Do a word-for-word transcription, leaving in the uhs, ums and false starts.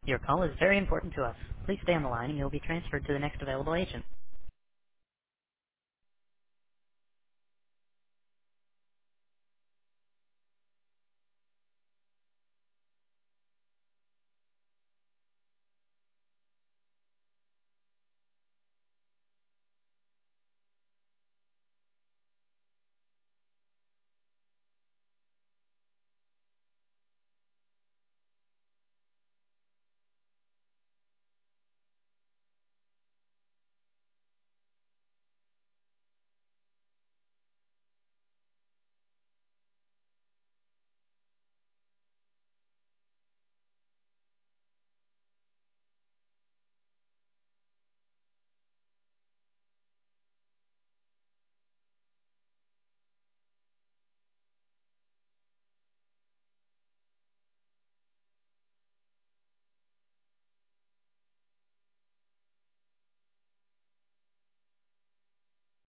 Your call is very important to us. Please stay on the line and you'll be transferred to the next available agent.